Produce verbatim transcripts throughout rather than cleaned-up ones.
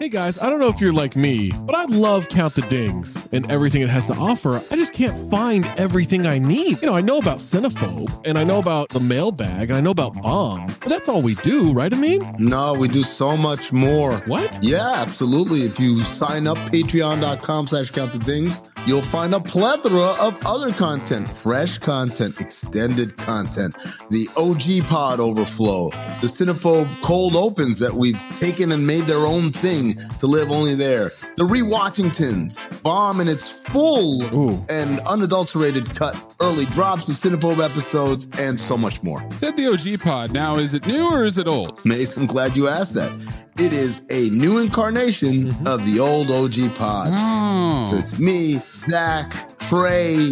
Hey guys, I don't know if you're like me, but I love Count the Dings and everything it has to offer. I just can't find everything I need. You know, I know about Cinephobe, and I know about the mailbag, and I know about Bomb, but that's all we do, right, Amin? No, we do so much more. What? Yeah, absolutely. If you sign up, patreon.com slash count the dings, you'll find a plethora of other content, fresh content, extended content, the O G pod overflow, the Cinephobe cold opens that we've taken and made their own thing to live only there, the Rewatchingtons, Bomb in its full Ooh. and unadulterated cut, early drops of Cinephobe episodes, and so much more. Said the O G pod. Now, is it new or is it old? Mace, I'm glad you asked that. It is a new incarnation mm-hmm. of the old O G pod. Oh. So it's me, Zach, Trey,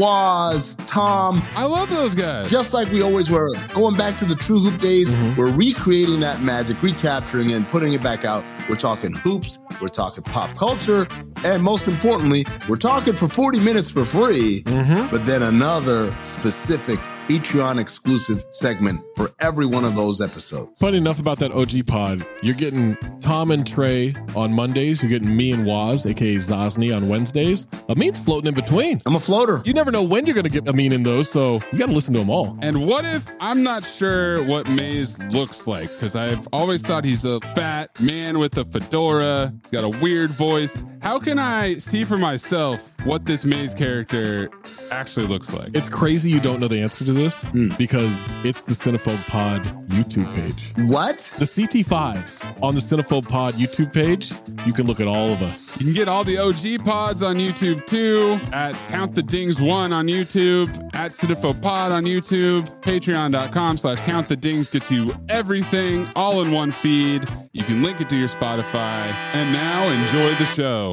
Waz, Tom. I love those guys. Just like we always were. Going back to the True Hoop days, mm-hmm. we're recreating that magic, recapturing it, and putting it back out. We're talking hoops, we're talking pop culture, and most importantly, we're talking for forty minutes for free, mm-hmm. but then another specific Patreon exclusive segment for every one of those episodes. Funny enough about that O G pod, you're getting Tom and Trey on Mondays. You're getting me and Waz, aka Zosny, on Wednesdays. Amin's floating in between. I'm a floater. You never know when you're going to get Amin in those, so you got to listen to them all. And what if I'm not sure what Maze looks like? Because I've always thought he's a fat man with a fedora. He's got a weird voice. How can I see for myself what this Maze character actually looks like? It's crazy you don't know the answer to this mm. because it's the Cinephobe Pod YouTube page. What? The C T fives on the Cinephobe Pod YouTube page. You can look at all of us. You can get all the O G pods on YouTube too, at Count the Dings one on YouTube, at Cinephobe Pod on YouTube, patreon.com slash Count the Dings gets you everything all in one feed. You can link it to your Spotify. And now enjoy the show.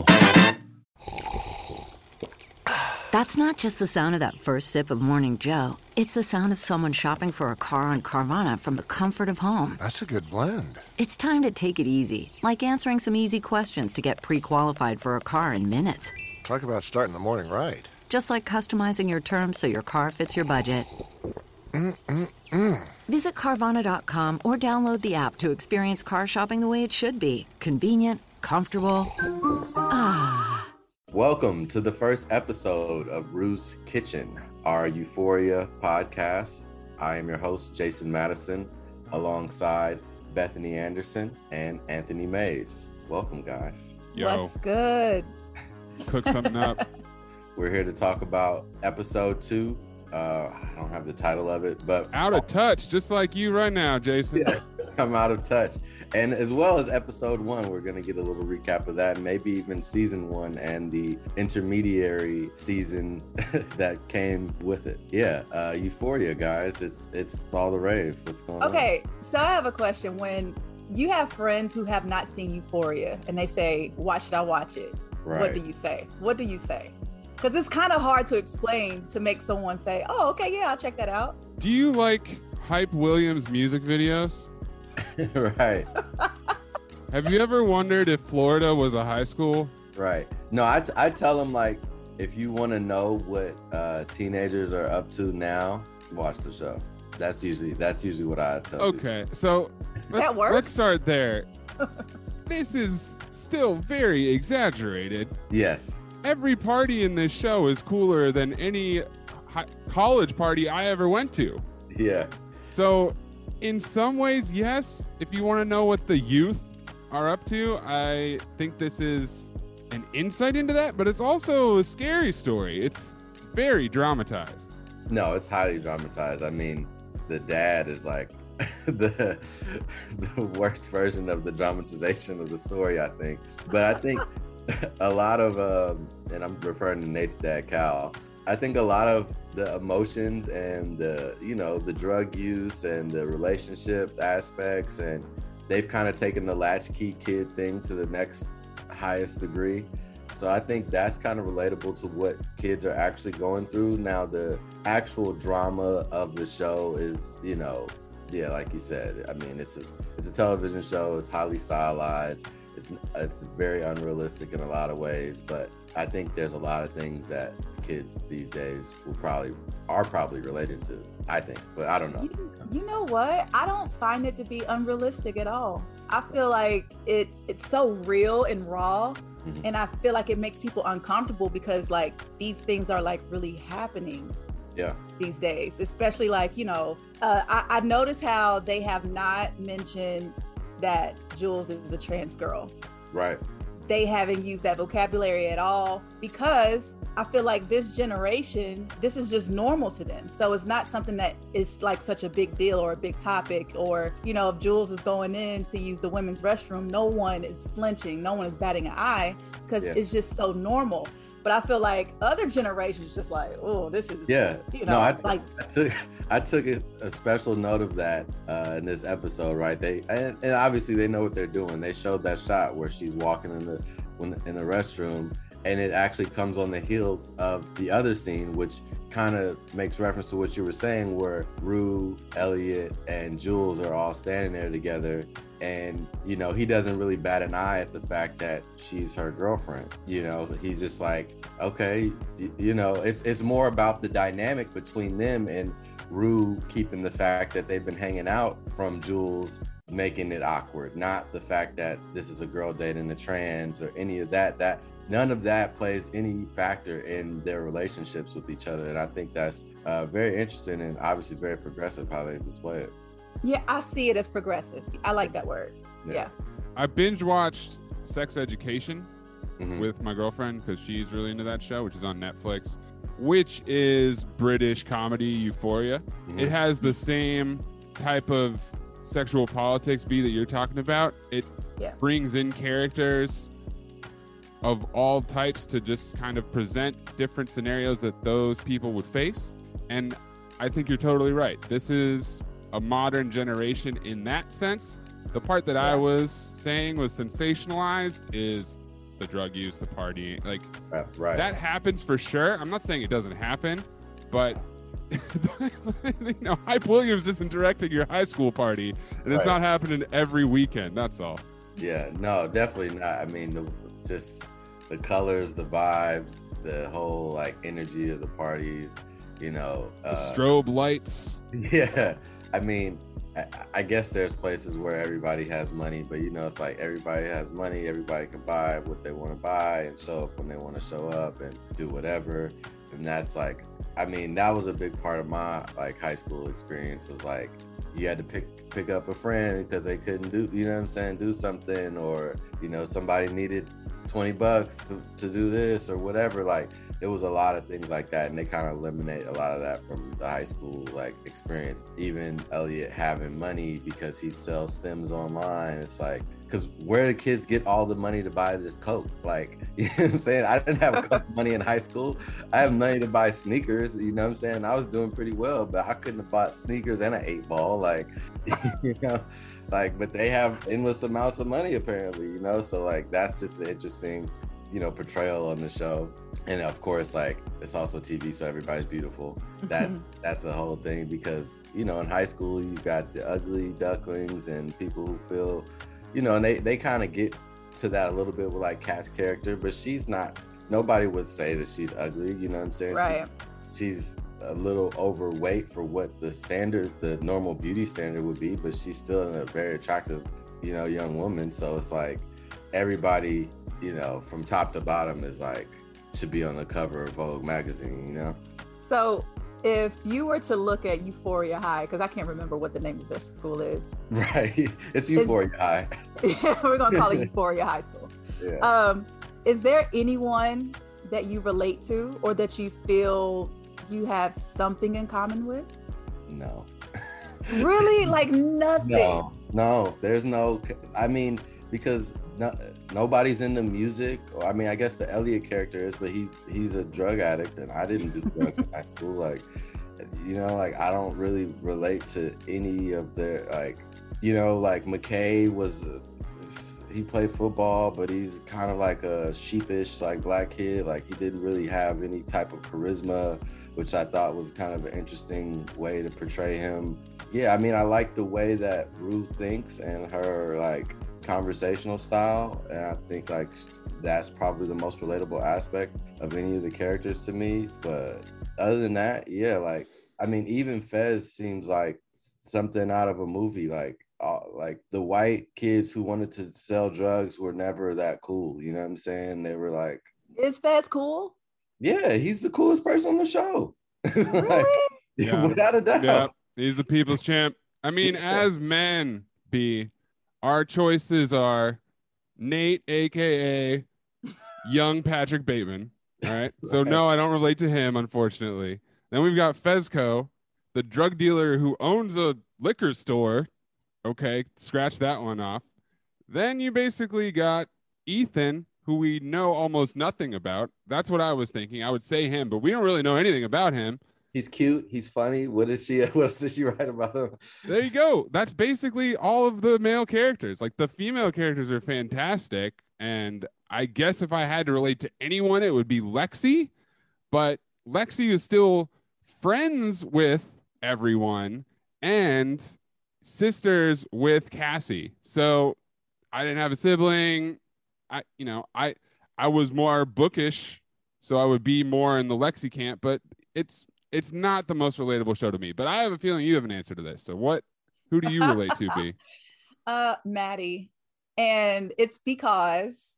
That's not just the sound of that first sip of Morning Joe. It's the sound of someone shopping for a car on Carvana from the comfort of home. That's a good blend. It's time to take it easy, like answering some easy questions to get pre-qualified for a car in minutes. Talk about starting the morning right. Just like customizing your terms so your car fits your budget. Mm-mm-mm. Visit Carvana dot com or download the app to experience car shopping the way it should be. Convenient, comfortable. Ah. Welcome to the first episode of Rue's Kitchen, our Euphoria podcast. I am your host, Jason Madison, alongside Bethany Anderson and Anthony Mays. Welcome, guys. Yo. What's good? Let's cook something up. We're here to talk about episode two. Uh, I don't have the title of it, but... Out of touch, just like you right now, Jason. Yeah, I'm out of touch. And as well as episode one, we're going to get a little recap of that, and maybe even season one and the intermediary season that came with it. Yeah, uh, Euphoria, guys. It's it's all the rave. What's going on? Okay, so I have a question. When you have friends who have not seen Euphoria and they say, why should I watch it? Right. What do you say? What do you say? Because it's kind of hard to explain to make someone say, oh, okay, yeah, I'll check that out. Do you like Hype Williams music videos? Right. Have you ever wondered if Florida was a high school? Right. No, I, t- I tell them, like, if you want to know what uh, teenagers are up to now, watch the show. That's usually that's usually what I tell Okay, people. so let's, That works. let's start there. This is still very exaggerated. Yes. Every party in this show is cooler than any hi- college party I ever went to. Yeah. So in some ways, yes, if you want to know what the youth are up to, I think this is an insight into that, but it's also a scary story. It's very dramatized. No, it's highly dramatized. I mean, the dad is like the the worst version of the dramatization of the story, I think. But I think a lot of, um, and I'm referring to Nate's dad, Cal, I think a lot of the emotions and the, you know, the drug use and the relationship aspects, and they've kind of taken the latchkey kid thing to the next highest degree. So I think that's kind of relatable to what kids are actually going through. Now, the actual drama of the show is, you know, yeah, like you said, I mean, it's a it's a television show. It's highly stylized. It's it's very unrealistic in a lot of ways, but I think there's a lot of things that kids these days will probably are probably related to. I think, but I don't know. You, you know what? I don't find it to be unrealistic at all. I feel like it's it's so real and raw. Mm-hmm. And I feel like it makes people uncomfortable because like these things are like really happening. Yeah. These days, especially like, you know, uh, I, I noticed how they have not mentioned that Jules is a trans girl. Right. They haven't used that vocabulary at all because I feel like this generation, this is just normal to them. So it's not something that is like such a big deal or a big topic, or, you know, if Jules is going in to use the women's restroom, no one is flinching, no one is batting an eye because yeah. it's just so normal. But I feel like other generations just like, oh, this is, yeah. you know, no, I, like I took I took a, a special note of that uh, in this episode, right? They and, and obviously they know what they're doing. They showed that shot where she's walking in the when in the restroom, and it actually comes on the heels of the other scene, which kind of makes reference to what you were saying, where Rue, Elliot, and Jules are all standing there together. And, you know, he doesn't really bat an eye at the fact that she's her girlfriend. You know, he's just like, okay, you, you know, it's it's more about the dynamic between them, and Rue keeping the fact that they've been hanging out from Jules making it awkward, not the fact that this is a girl dating a trans or any of that. That none of that plays any factor in their relationships with each other. And I think that's uh, very interesting and obviously very progressive how they display it. Yeah, I see it as progressive. I like that word. Yeah. yeah. I binge watched Sex Education mm-hmm. with my girlfriend because she's really into that show, which is on Netflix, which is British comedy Euphoria. Mm-hmm. It has the same type of sexual politics be that you're talking about. It yeah. brings in characters of all types to just kind of present different scenarios that those people would face. And I think you're totally right. This is a modern generation in that sense. The part that yeah. I was saying was sensationalized is the drug use, the partying. Like, right, right. that happens for sure. I'm not saying it doesn't happen, but you know, Hype Williams isn't directing your high school party, and it's right. not happening every weekend. That's all. Yeah, no, definitely not. I mean, the, just the colors, the vibes, the whole like energy of the parties, you know, the uh, strobe lights. Yeah, I mean, I, I guess there's places where everybody has money, but you know, it's like everybody has money, everybody can buy what they want to buy and show up when they want to show up and do whatever. And that's like, I mean, that was a big part of my like high school experience, was like you had to pick pick up a friend because they couldn't do, you know what I'm saying, do something, or, you know, somebody needed twenty bucks to, to do this or whatever. Like, it was a lot of things like that, and they kind of eliminate a lot of that from the high school like experience. Even Elliot having money because he sells stems online, it's like, because where do kids get all the money to buy this Coke? Like, you know what I'm saying? I didn't have Coke money in high school. I have money to buy sneakers, you know what I'm saying? I was doing pretty well, but I couldn't have bought sneakers and an eight ball. Like, you know, like, but they have endless amounts of money apparently, you know? So like, that's just an interesting, you know, portrayal on the show. And of course, like, it's also T V, so everybody's beautiful. That's that's the whole thing, because, you know, in high school, you got the ugly ducklings and people who feel, you know, and they, they kind of get to that a little bit with like Kat's character, but she's not, nobody would say that she's ugly, you know what I'm saying? Right. She, she's a little overweight for what the standard, the normal beauty standard would be, but she's still a very attractive, you know, young woman. So it's like everybody, you know, from top to bottom is like, should be on the cover of Vogue magazine, you know? So if you were to look at Euphoria High, because I can't remember what the name of their school is. Right. It's Euphoria is, High. Yeah, we're going to call it Euphoria High School. Yeah. Um, is there anyone that you relate to or that you feel you have something in common with? No. Really? Like nothing? No, no, there's no, I mean, because no, nobody's into music. Or, I mean, I guess the Elliot character is, but he's he's a drug addict, and I didn't do drugs in high school. Like, you know, like I don't really relate to any of their, like, you know, like McKay was, uh, he played football, but he's kind of like a sheepish, like black kid. Like he didn't really have any type of charisma, which I thought was kind of an interesting way to portray him. Yeah, I mean, I like the way that Rue thinks and her like conversational style, and I think like that's probably the most relatable aspect of any of the characters to me. But other than that, yeah, like I mean, even Fez seems like something out of a movie. Like uh, like the white kids who wanted to sell drugs were never that cool. You know what I'm saying? They were like, Is Fez cool? yeah, he's the coolest person on the show. Really? Like, Yeah. without a doubt. Yeah, he's the people's champ. I mean, Yeah. as men, B, our choices are Nate, aka young Patrick Bateman. All right. So Right. no, I don't relate to him, unfortunately. Then we've got Fezco, the drug dealer who owns a liquor store. Okay, scratch that one off. Then you basically got Ethan, who we know almost nothing about. That's what I was thinking. I would say him, but we don't really know anything about him. He's cute. He's funny. What is she? What else did she write about him? There you go. That's basically all of the male characters. Like the female characters are fantastic. And I guess if I had to relate to anyone, it would be Lexi. But Lexi is still friends with everyone and sisters with Cassie. So I didn't have a sibling. I, you know, I, I was more bookish, so I would be more in the Lexi camp. But it's it's not the most relatable show to me. But I have a feeling you have an answer to this. So what? Who do you relate to, B? Uh, Maddie, and it's because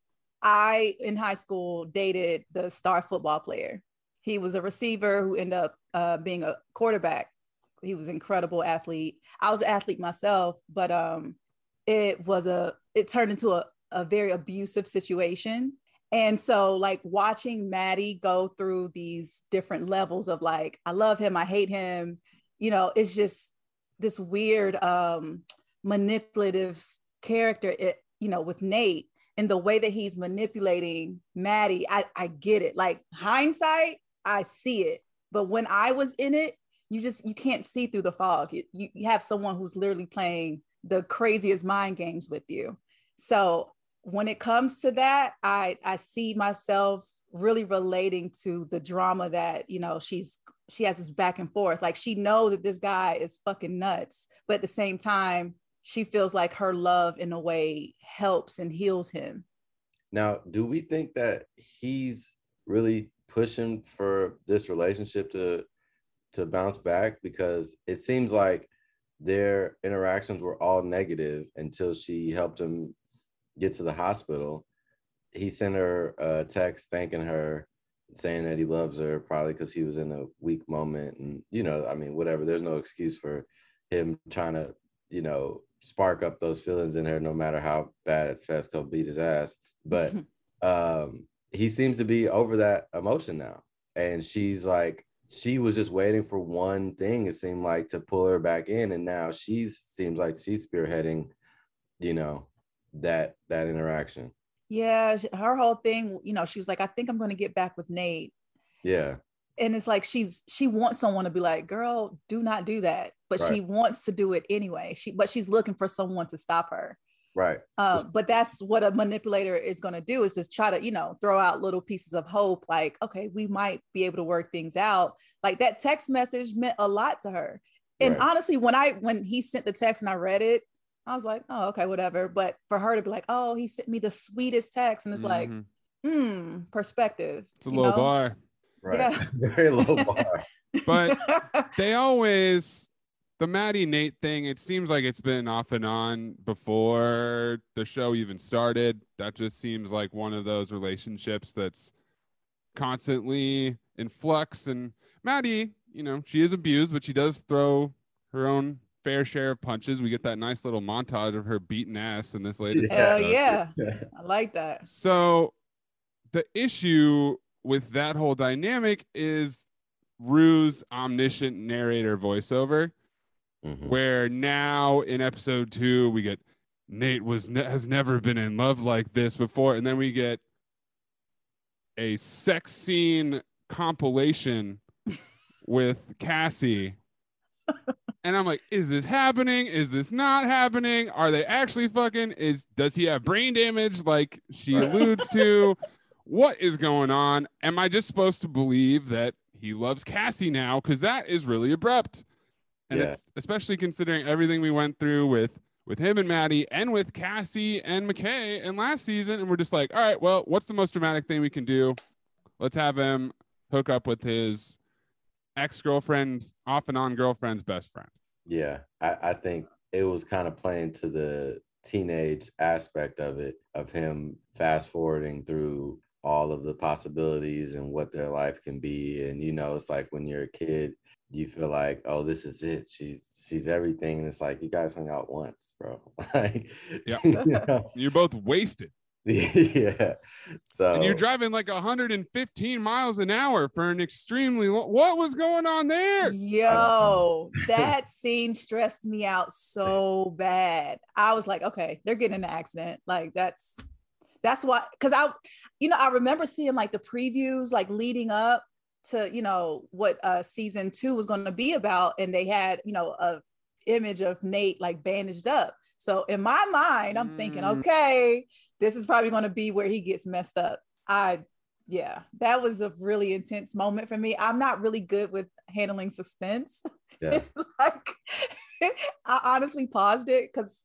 I in high school dated the star football player. He was a receiver who ended up uh, being a quarterback. He was an incredible athlete. I was an athlete myself, but um, it was a it turned into a, a very abusive situation. And so like watching Maddie go through these different levels of like, I love him, I hate him, you know, it's just this weird um, manipulative character, it, you know, with Nate and the way that he's manipulating Maddie. I, I get it. Like hindsight, I see it. But when I was in it, you just, you can't see through the fog. You, you have someone who's literally playing the craziest mind games with you. So when it comes to that, I, I see myself really relating to the drama that, you know, she's, she has this back and forth. Like she knows that this guy is fucking nuts, but at the same time, she feels like her love in a way helps and heals him. Now, do we think that he's really pushing for this relationship to to bounce back? Because it seems like their interactions were all negative until she helped him get to the hospital. He sent her a text thanking her, saying that he loves her, probably because he was in a weak moment. And, you know, I mean, whatever, there's no excuse for him trying to, you know, spark up those feelings in her, no matter how bad Fezco beat his ass. But um, he seems to be over that emotion now. And she's like, she was just waiting for one thing, it seemed like, to pull her back in. And now she seems like she's spearheading, you know, that that interaction. Yeah, her whole thing, you know, she was like, I think I'm going to get back with Nate. Yeah. And it's like she's she wants someone to be like, girl, do not do that. But Right. she wants to do it anyway. She but she's looking for someone to stop her. Right. Uh, but that's what a manipulator is going to do, is just try to, you know, throw out little pieces of hope. Like, okay, we might be able to work things out. Like that text message meant a lot to her. And Right. honestly, when I when he sent the text and I read it, I was like, oh, okay, whatever. But for her to be like, oh, he sent me the sweetest text. And it's like, Mhm. hmm, perspective. It's a you low know? bar. Right. Yeah. Very low bar. But they always, the Maddie Nate thing, it seems like it's been off and on before the show even started. That just seems like one of those relationships that's constantly in flux. And Maddie, you know, she is abused, but she does throw her own fair share of punches. We get that nice little montage of her beating ass in this latest Hell episode. yeah. I like that. So the issue with that whole dynamic is Rue's omniscient narrator voiceover, Mhm. where now in episode two we get Nate was ne- has never been in love like this before, and then we get a sex scene compilation with Cassie. And I'm like, is this happening? Is this not happening? Are they actually fucking? Is does he have brain damage like she alludes to? What is going on? Am I just supposed to believe that he loves Cassie now? Because that is really abrupt. And Yeah. it's especially considering everything we went through with with him and Maddie and with Cassie and McKay in last season. And we're just like, all right, well, what's the most dramatic thing we can do? Let's have him hook up with his ex-girlfriend's off and on girlfriend's best friend. Yeah, I, I think it was kind of playing to the teenage aspect of it, of him fast forwarding through all of the possibilities and what their life can be. And, you know, it's like when you're a kid, you feel like, oh, this is it. She's she's everything. And it's like, you guys hung out once, bro. Like, yeah. You know? You're both wasted. Yeah. So and you're driving like one hundred fifteen miles an hour for an extremely long, what was going on there? Yo, that scene stressed me out so bad. I was like, okay, they're getting in an accident. Like that's that's why, because I, you know, I remember seeing like the previews like leading up to, you know, what uh season two was going to be about, and they had, you know, a image of Nate like bandaged up. So in my mind, I'm mm. thinking, okay, this is probably going to be where he gets messed up. I, yeah, that was a really intense moment for me. I'm not really good with handling suspense. Yeah. Like, I honestly paused it because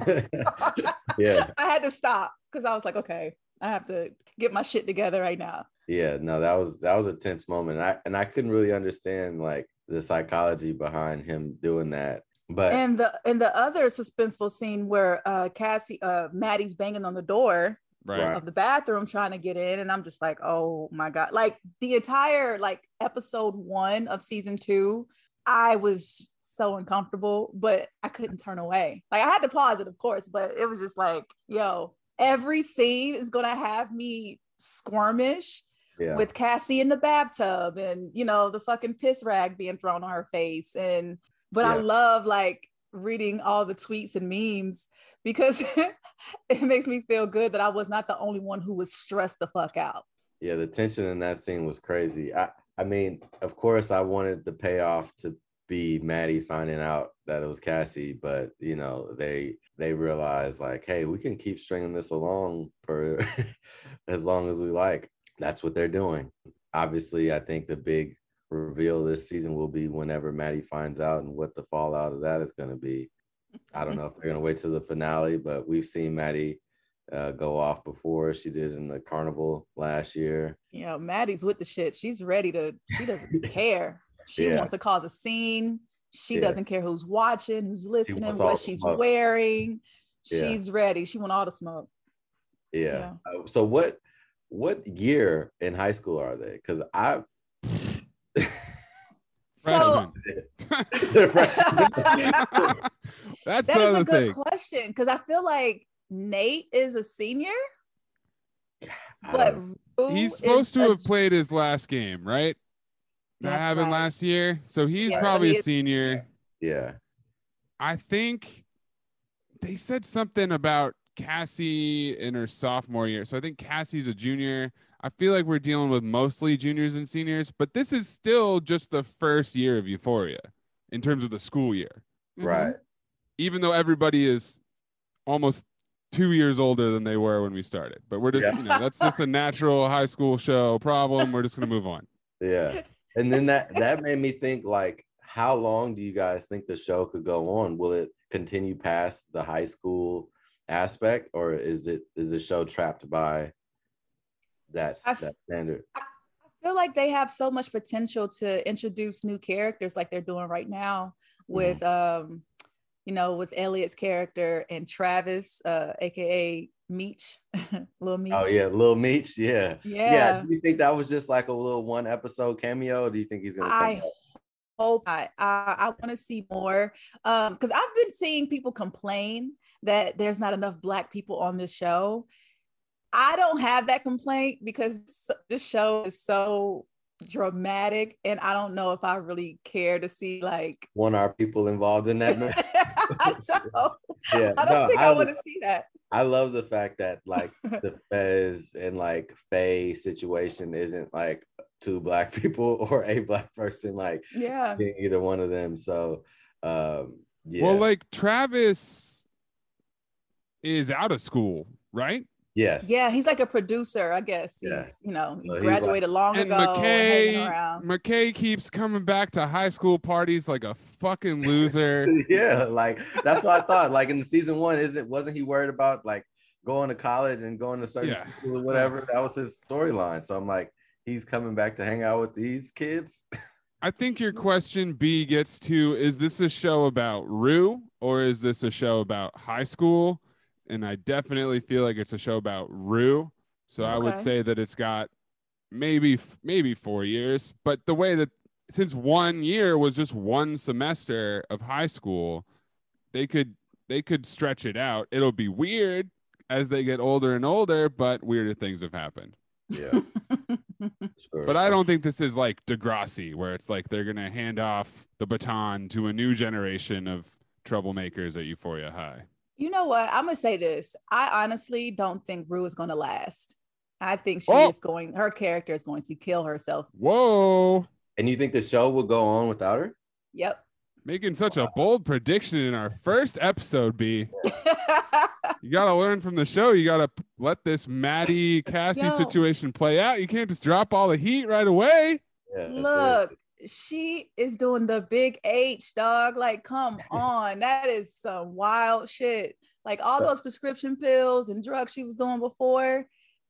yeah, I had to stop because I was like, okay, I have to get my shit together right now. Yeah, no, that was that was a tense moment. And I and I couldn't really understand like the psychology behind him doing that. But and the and the other suspenseful scene where uh Cassie uh Maddie's banging on the door right. of the bathroom trying to get in, and I'm just like, oh my god, like the entire like episode one of season two, I was so uncomfortable, but I couldn't turn away. Like I had to pause it, of course, but it was just like, yo, every scene is gonna have me squirmish. Yeah. With Cassie in the bathtub and, you know, the fucking piss rag being thrown on her face. And but yeah. I love like reading all the tweets and memes because it makes me feel good that I was not the only one who was stressed the fuck out. Yeah, the tension in that scene was crazy. I, I mean, of course, I wanted the payoff to be Maddie finding out that it was Cassie, but, you know, they they realized like, hey, we can keep stringing this along for as long as we like. That's what they're doing. Obviously, I think the big reveal this season will be whenever Maddie finds out and what the fallout of that is going to be. I don't know if they're going to wait till the finale, but we've seen Maddie uh, go off before. She did in the carnival last year. You know, Maddie's with the shit. She's ready to, she doesn't care. She yeah. wants to cause a scene. She yeah. doesn't care who's watching, who's listening, she what she's smoke. wearing. Yeah. She's ready. She wants all the smoke. Yeah. yeah. Uh, so what, What year in high school are they? Because I so that's that the is other a good thing. question because I feel like Nate is a senior, but Rue he's supposed to a, have played his last game, right? That happened right. last year, so he's yeah, probably he a senior. Yeah, I think they said something about Cassie in her sophomore year. So I think Cassie's a junior. I feel like we're dealing with mostly juniors and seniors, but this is still just the first year of Euphoria in terms of the school year. Right. Even though everybody is almost two years older than they were when we started. But we're just, yeah. you know, that's just a natural high school show problem. We're just going to move on. Yeah. And then that, that made me think like, how long do you guys think the show could go on? Will it continue past the high school aspect, or is it is the show trapped by that, f- that standard? I feel like they have so much potential to introduce new characters like they're doing right now with mm-hmm. um you know with Elliot's character and Travis uh aka Meech. Little Meech. Oh yeah, Little Meech. Yeah. yeah yeah do you think that was just like a little one episode cameo, or do you think he's gonna come I back? hope I I, I want to see more um because I've been seeing people complain that there's not enough Black people on this show. I don't have that complaint because this show is so dramatic, and I don't know if I really care to see like one our people involved in that. I don't, yeah, I don't no, think I, I want to see that. I love the fact that like the Fez and like Faye situation isn't like two Black people or a Black person, like yeah, being either one of them. So um yeah. Well, like Travis is out of school, right? Yes. Yeah, he's like a producer, I guess. He's, yeah. you know, he so graduated like, long and ago. McKay, hanging around. McKay keeps coming back to high school parties like a fucking loser. Yeah, like that's what I thought. Like in the season one, is it wasn't he worried about like going to college and going to certain yeah. schools or whatever? That was his storyline. So I'm like, he's coming back to hang out with these kids. I think your question B gets to, is this a show about Rue or is this a show about high school? And I definitely feel like it's a show about Rue. So I would Okay. say that it's got maybe maybe four years. But the way that, since one year was just one semester of high school, they could they could stretch it out. It'll be weird as they get older and older, but weirder things have happened. Yeah. Sure. But I don't think this is like Degrassi, where it's like they're going to hand off the baton to a new generation of troublemakers at Euphoria High. You know what? I'm gonna say this. I honestly don't think Rue is gonna last. I think she Oh. is going. Her character is going to kill herself. Whoa. And you think the show will go on without her? Yep. Making such a bold prediction in our first episode, B. You got to learn from the show. You got to let this Maddie Cassie Yo. situation play out. You can't just drop all the heat right away. Yeah. that's Look, it. she is doing the big H, dog. Like, come on. That is some wild shit. Like all those prescription pills and drugs she was doing before.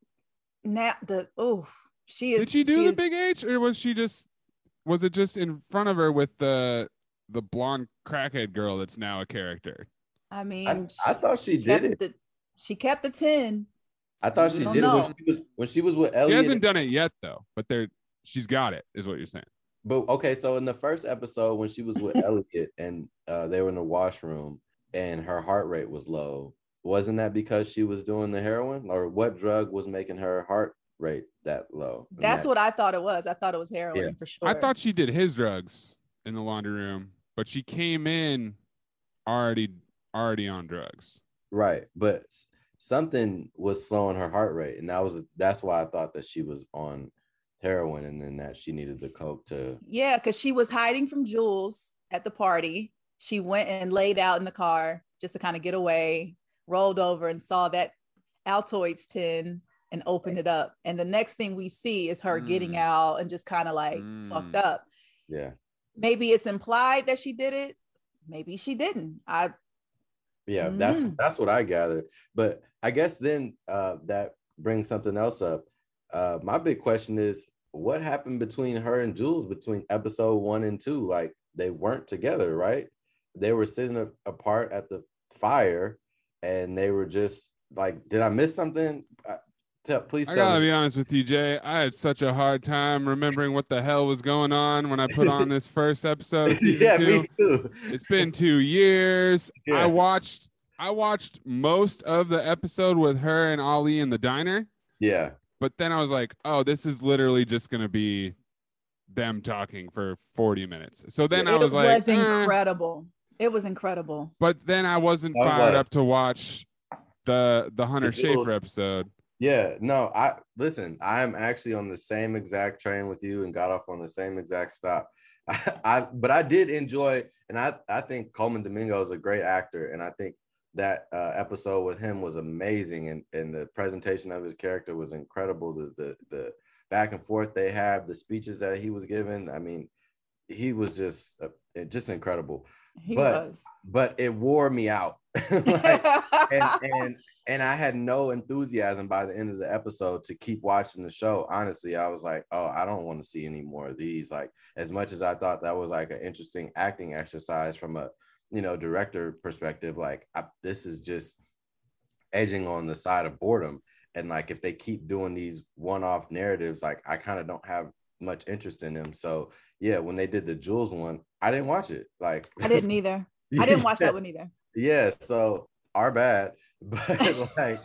Now the oh, she is. Did she do the is- big H, or was she just, was it just in front of her with the the blonde crackhead girl that's now a character? I mean, I, I thought she did kept it. The, she kept the ten. I thought she I don't did it when know. she was when she was with She Elliot. hasn't done it yet though, but there she's got it, is what you're saying. But okay, so in the first episode when she was with Elliot and uh, they were in the washroom and her heart rate was low, wasn't that because she was doing the heroin, or what drug was making her heart rate that low? And That's that- what I thought it was. I thought it was heroin Yeah. for sure. I thought she did his drugs in the laundry room, but she came in already already on drugs. Right, but s- something was slowing her heart rate, and that was that's why I thought that she was on heroin, and then that she needed the coke to. Yeah, because she was hiding from Jules at the party. She went and laid out in the car just to kind of get away, rolled over and saw that Altoids tin and opened it up. And the next thing we see is her Mm. getting out and just kind of like Mm. fucked up. Yeah, Maybe it's implied that she did it. Maybe she didn't. I yeah, that's Mm. that's what I gathered. But I guess then uh, that brings something else up. Uh, my big question is, what happened between her and Jules between episode one and two? Like, they weren't together, right? They were sitting a- apart at the fire, and they were just like, did I miss something? Uh, tell, please I tell gotta me. be honest with you, Jay. I had such a hard time remembering what the hell was going on when I put on this first episode of season yeah, two. me too. It's been two years. Yeah. I watched I watched most of the episode with her and Ali in the diner, Yeah, but then I was like, oh, this is literally just gonna be them talking for forty minutes. So then I it was was, like, eh. incredible. It was incredible. But then I wasn't That fired was. up to watch the the Hunter The little- Schafer episode. yeah. No, I listen. I am actually on the same exact train with you and got off on the same exact stop. I, I but I did enjoy, and I I think Coleman Domingo is a great actor, and I think that uh, episode with him was amazing, and and the presentation of his character was incredible. The the the back and forth they have, the speeches that he was given. I mean, he was just uh, just incredible. He But- was. But it wore me out. Like, and, and and I had no enthusiasm by the end of the episode to keep watching the show. Honestly, I was like, oh, I don't want to see any more of these. Like, as much as I thought that was like an interesting acting exercise from a, you know, director perspective, like I, this is just edging on the side of boredom. And like, if they keep doing these one-off narratives, like I kind of don't have much interest in them. So yeah, when they did the Jules one, I didn't watch it. Like I didn't either. I didn't watch that one either. Yeah, so our bad, but like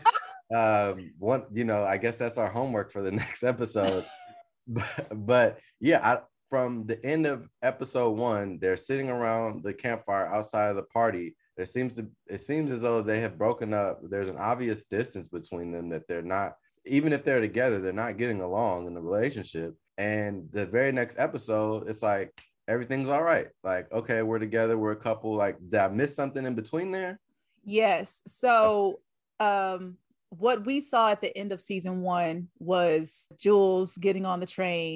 um one, you know, I guess that's our homework for the next episode. but, but yeah, I, from the end of episode one, they're sitting around the campfire outside of the party. There seems to it seems as though they have broken up. There's an obvious distance between them, that they're not, even if they're together, they're not getting along in the relationship. And the very next episode, it's like everything's all right. Like, okay, we're together, we're a couple. Like, did I miss something in between there? Yes. So um what we saw at the end of season one was Jules getting on the train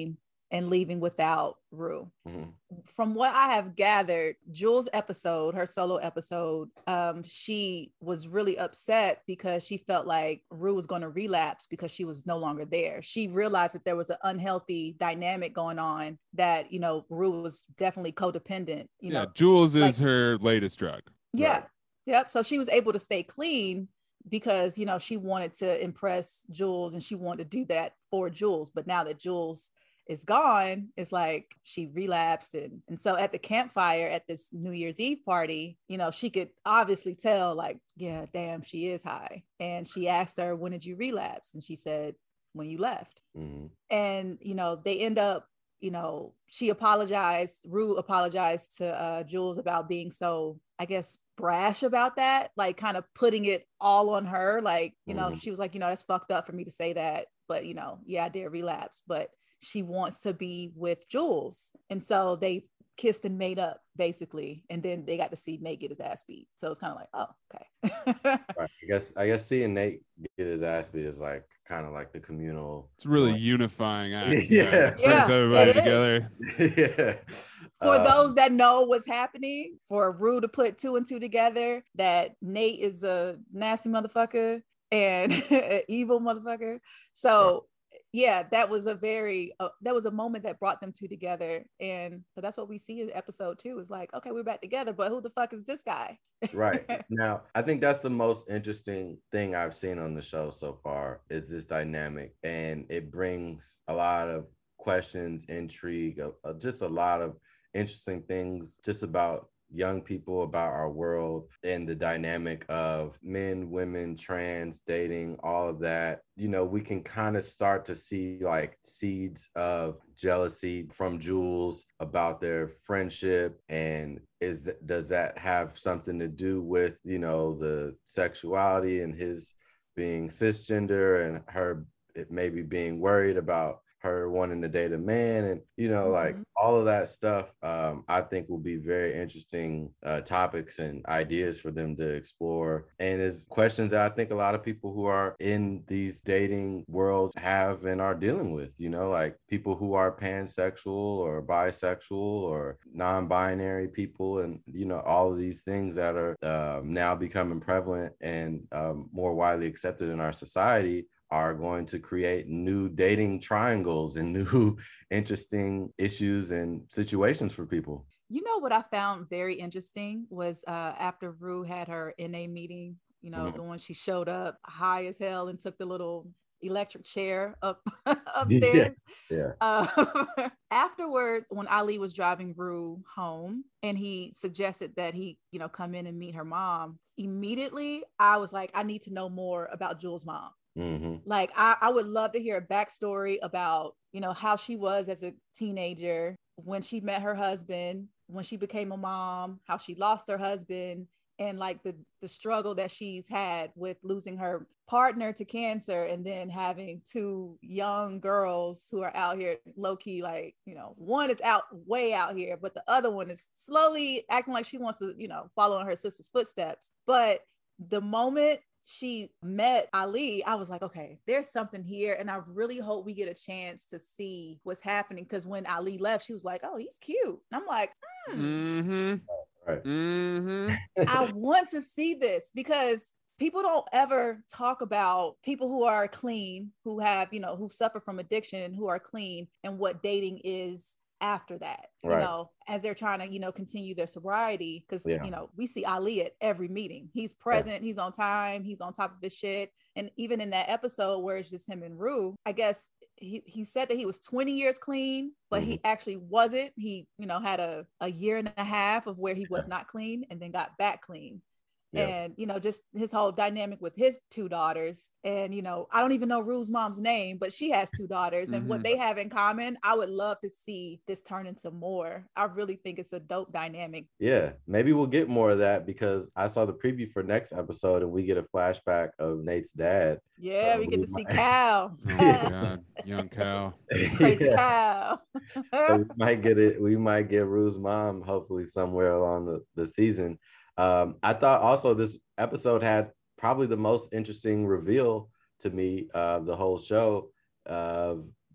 and leaving without Rue. Mm-hmm. From what I have gathered, Jules' episode, her solo episode, um, she was really upset because she felt like Rue was going to relapse because she was no longer there. She realized that there was an unhealthy dynamic going on, that, you know, Rue was definitely codependent. You yeah, know, Jules like, is her latest drug. Yeah. Right. Yep. So she was able to stay clean because, you know, she wanted to impress Jules and she wanted to do that for Jules. But now that Jules is gone, it's like she relapsed. And, and so at the campfire at this New Year's Eve party, you know, she could obviously tell, like, yeah, damn, she is high. And she asked her, when did you relapse? And she said, when you left. Mm-hmm. And, you know, they end up, you know, she apologized, Rue apologized to uh, Jules about being so, I guess, brash about that, like kind of putting it all on her. Like, you know, Mm-hmm. she was like, you know, that's fucked up for me to say that. But, you know, yeah, I did relapse. But she wants to be with Jules. And so they kissed and made up, basically. And then they got to see Nate get his ass beat. So it's kind of like, oh, okay. Right. I guess I guess seeing Nate get his ass beat is like kind of like the communal. It's really point. unifying act. Yeah. Brings Yeah, everybody it is. together. Yeah. For Um, those that know what's happening, for Rue to put two and two together, that Nate is a nasty motherfucker and an evil motherfucker. So yeah, that was a very, uh, that was a moment that brought them two together. And so that's what we see in episode two, is like, okay, we're back together, but who the fuck is this guy? Right. Now, I think that's the most interesting thing I've seen on the show so far, is this dynamic. And it brings a lot of questions, intrigue, uh, uh, just a lot of interesting things just about young people, about our world, and the dynamic of men, women, trans, dating, all of that. You know, we can kind of start to see like seeds of jealousy from Jules about their friendship. And is th- does that have something to do with, you know, the sexuality and his being cisgender and her maybe being worried about her wanting to date a man, and you know, like Mhm. all of that stuff. um I think will be very interesting uh topics and ideas for them to explore, and is questions that I think a lot of people who are in these dating worlds have and are dealing with, you know, like people who are pansexual or bisexual or non-binary people, and you know, all of these things that are um, now becoming prevalent and um, more widely accepted in our society are going to create new dating triangles and new interesting issues and situations for people. You know what I found very interesting was uh, after Rue had her N A meeting, you know, Mhm. the one she showed up high as hell and took the little electric chair up upstairs. Yeah. Uh, afterwards, when Ali was driving Rue home and he suggested that he, you know, come in and meet her mom, immediately I was like, I need to know more about Jules' mom. Mm-hmm. Like, I, I would love to hear a backstory about, you know, how she was as a teenager, when she met her husband, when she became a mom, how she lost her husband, and like the, the struggle that she's had with losing her partner to cancer and then having two young girls who are out here low key, like, you know, one is out way out here, but the other one is slowly acting like she wants to, you know, follow in her sister's footsteps. But the moment she met Ali, I was like, okay, there's something here. And I really hope we get a chance to see what's happening. Because when Ali left, she was like, oh, he's cute. And I'm like, hmm, Mm-hmm. Right. Mm-hmm. I want to see this, because people don't ever talk about people who are clean, who have, you know, who suffer from addiction, who are clean, and what dating is after that, you Right. know, as they're trying to, you know, continue their sobriety. Because, Yeah. you know, we see Ali at every meeting. He's present, he's on time, he's on top of his shit. And even in that episode where it's just him and Rue, I guess he, he said that he was twenty years clean, but he actually wasn't. He, you know, had a, a year and a half of where he was not clean and then got back clean. Yeah. And, you know, just his whole dynamic with his two daughters. And, you know, I don't even know Rue's mom's name, but she has two daughters. And what Mhm. they have in common, I would love to see this turn into more. I really think it's a dope dynamic. Yeah, maybe we'll get more of that, because I saw the preview for next episode and we get a flashback of Nate's dad. Yeah, So we get we to see might- Cal. Oh my God, young cow. Crazy Yeah. Cal. So we might get it. We might get Rue's mom hopefully somewhere along the, the season. Um, I thought also this episode had probably the most interesting reveal to me of the whole show, of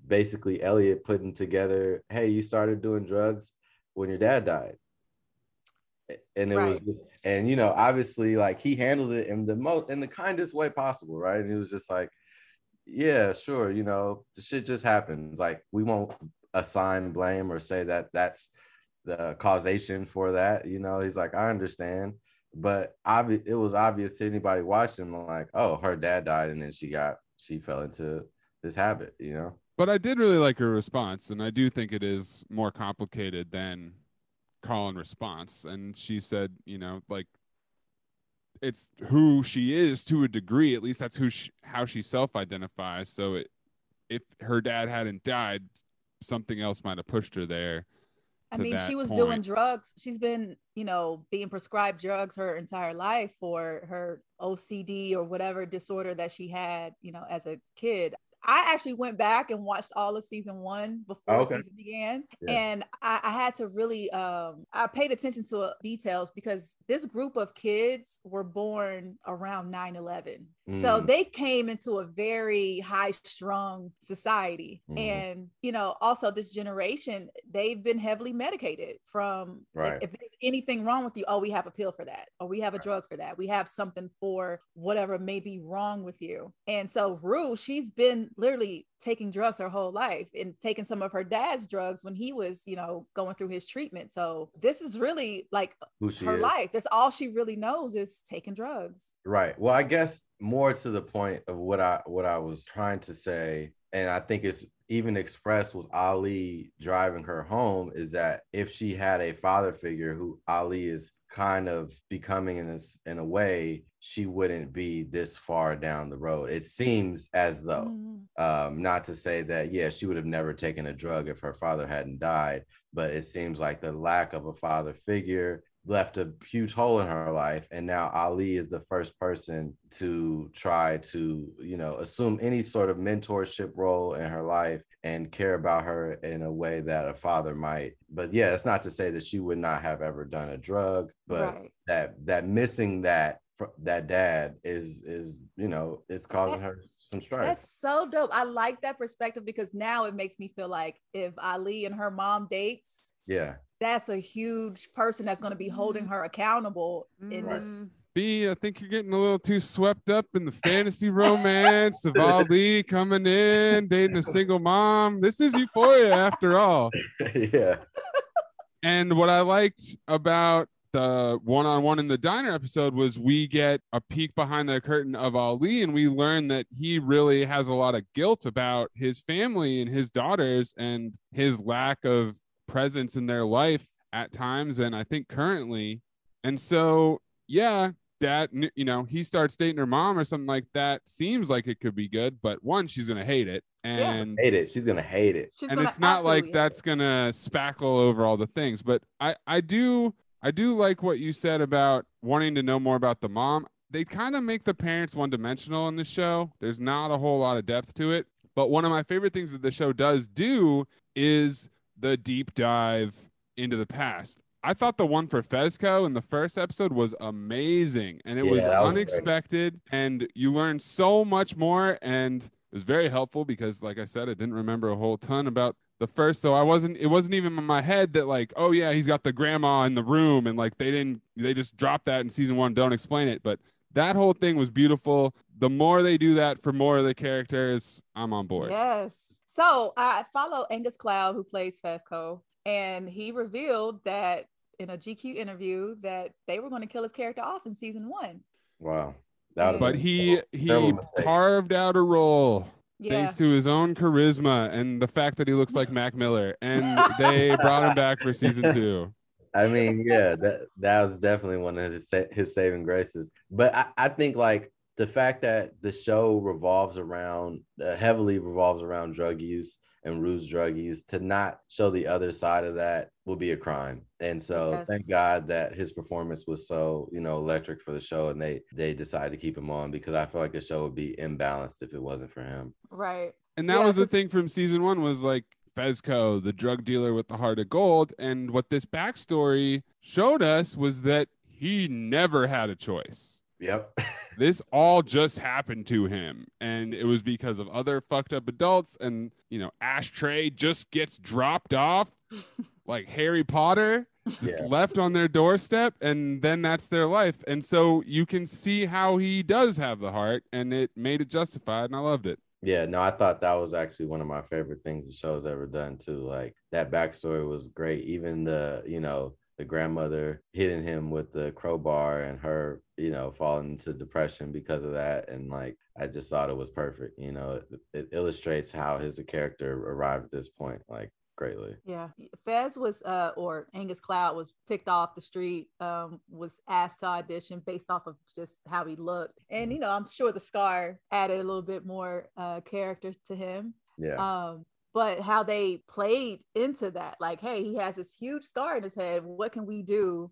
basically Elliot putting together, hey, you started doing drugs when your dad died. And it Right. was, and you know, obviously, like he handled it in the most, in the kindest way possible, right? And it was just like, yeah, sure, you know, the shit just happens. Like we won't assign blame or say that that's the causation for that. You know, he's like, I understand, but obvi- it was obvious to anybody watching, like, oh, her dad died, and then she got, she fell into this habit, you know. But I did really like her response, and I do think it is more complicated than call and response. And she said, you know, like it's who she is to a degree. At least that's who she, how she self-identifies. So it, if her dad hadn't died, something else might have pushed her there. I mean, she was point. doing drugs. She's been, you know, being prescribed drugs her entire life for her O C D or whatever disorder that she had, you know, as a kid. I actually went back and watched all of season one before Oh, okay. season began. Yeah. And I, I had to really, um, I paid attention to uh, details because this group of kids were born around nine eleven. Mm. So they came into a very high strung society. Mm. And, you know, also this generation, they've been heavily medicated from, right. like, if there's anything wrong with you, oh, we have a pill for that, or we have a drug for that. We have something for whatever may be wrong with you. And so Rue, she's been literally taking drugs her whole life and taking some of her dad's drugs when he was, you know, going through his treatment. So this is really like her is. life. That's all she really knows is taking drugs. Right. Well, I guess more to the point of what I what I was trying to say, and I think it's even expressed with Ali driving her home, is that if she had a father figure who Ali is kind of becoming in a, in a way, she wouldn't be this far down the road. It seems as though, mm. um, not to say that, yeah, she would have never taken a drug if her father hadn't died, but it seems like the lack of a father figure left a huge hole in her life. And now Ali is the first person to try to, you know, assume any sort of mentorship role in her life and care about her in a way that a father might. But yeah, it's not to say that she would not have ever done a drug, but right. that that missing that that dad is is you know, is causing that, her some strife. That's so dope. I like that perspective because now it makes me feel like if Ali and her mom dates, yeah, that's a huge person that's going to be holding her accountable in right. this. B, I think you're getting a little too swept up in the fantasy romance of Ali coming in, dating a single mom. This is Euphoria after all. Yeah. And what I liked about the one-on-one in the diner episode was we get a peek behind the curtain of Ali, and we learn that he really has a lot of guilt about his family and his daughters and his lack of presence in their life at times, and I think currently. And so, yeah, dad, you know, he starts dating her mom or something like that. Seems like it could be good, but one, she's gonna hate it, and yeah, hate it. She's gonna hate it, she's and gonna it's not like it. that's gonna spackle over all the things. But I, I do, I do like what you said about wanting to know more about the mom. They kind of make the parents one-dimensional in the show. There's not a whole lot of depth to it. But one of my favorite things that the show does do is the deep dive into the past. I thought the one for Fezco in the first episode was amazing, and it yeah, was unexpected, was and you learned so much more, and it was very helpful because, like I said, I didn't remember a whole ton about the first, so I wasn't, it wasn't even in my head that like, oh yeah, he's got the grandma in the room, and like they didn't, they just dropped that in season one, don't explain it, but that whole thing was beautiful. The more they do that for more of the characters, I'm on board. Yes. So I follow Angus Cloud, who plays Fezco, and he revealed that in a G Q interview that they were going to kill his character off in season one. Wow. That but he he carved out a role yeah. thanks to his own charisma and the fact that he looks like Mac Miller, and they brought him back for season two. I mean, yeah, that that was definitely one of his his saving graces. But I, I think like the fact that the show revolves around uh, heavily revolves around drug use and Rue's drug use, to not show the other side of that will be a crime. And so yes. thank God that his performance was so, you know, electric for the show, and they they decided to keep him on, because I feel like the show would be imbalanced if it wasn't for him. Right. And that yeah, was the thing from season one, was like Fezco, the drug dealer with the heart of gold. And what this backstory showed us was that he never had a choice. Yep. this all just happened to him, and it was because of other fucked up adults. And you know, Ashtray just gets dropped off like Harry Potter, just Yeah. left on their doorstep, and then that's their life. And so you can see how he does have the heart, and it made it justified, and I loved it. Yeah, no, I thought that was actually one of my favorite things the show's ever done too. Like that backstory was great. Even the, you know, the grandmother hitting him with the crowbar and her, you know, falling into depression because of that. And like, I just thought it was perfect. You know, it, it illustrates how his character arrived at this point, like greatly. Yeah. Fez was, uh, or Angus Cloud was picked off the street, um, was asked to audition based off of just how he looked. And, you know, I'm sure the scar added a little bit more uh, character to him. Yeah. Um, but how they played into that, like, hey, he has this huge scar in his head. What can we do